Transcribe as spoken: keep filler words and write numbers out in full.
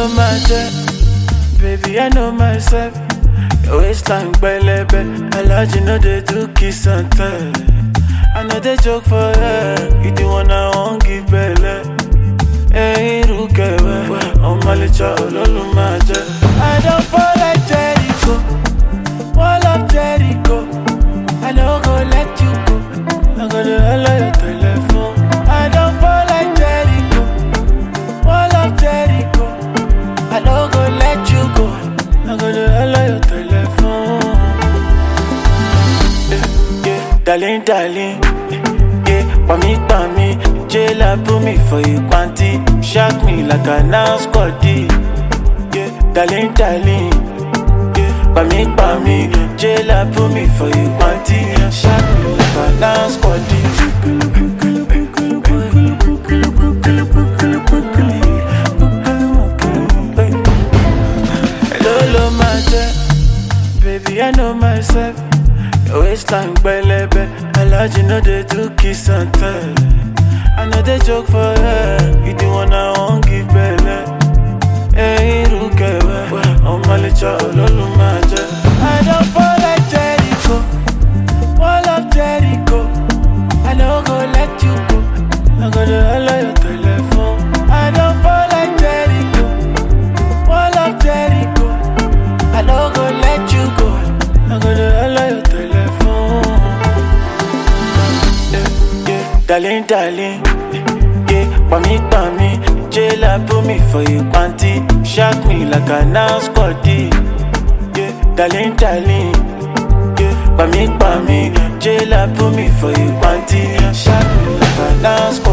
Lolo matter, baby I know myself. Your waistline belebe, I like you know they do kiss and tell. I know they joke for her, you the one I won't give belly. Hey, Rukewe, on my licha, Lolo matter. I don't fall like Jericho, wall of Jericho. I don't go let you go, I'm gonna hello your telephone. I don't fall like Jericho, wall of Jericho. I don't go let you go, I'm gonna hello your telephone. Yeah, yeah, darling, darling. Yeah, for me, for me. Jailer put me for you, panty. Shock me like a now squaddy. Yeah, darling, darling. Yeah, for me, for me. Jailer put me for you, panty. Shock me like a now squaddy. Lolo matter, baby I know myself. Your waistline belebe, I like you know they do kiss and tell. I know they joke for her, you the one I won't give belly. Hey, Rukewe, on my licha, Lolo matter. I don't fall like Jericho, wall of Jericho. I don't go let you go, I'm gonna hello your telephone. I don't fall like Jericho, wall of Jericho. I don't go let you go, I'm gonna hello your telephone. Yeah, yeah, darling, darling. Yeah, for me, for me. Jailer put me for you, panty. Shock me like a now squaddy. Yeah, darling, darling. Yeah, for me, for me. Jailer put me for you, panty. Shock me like a now squaddy.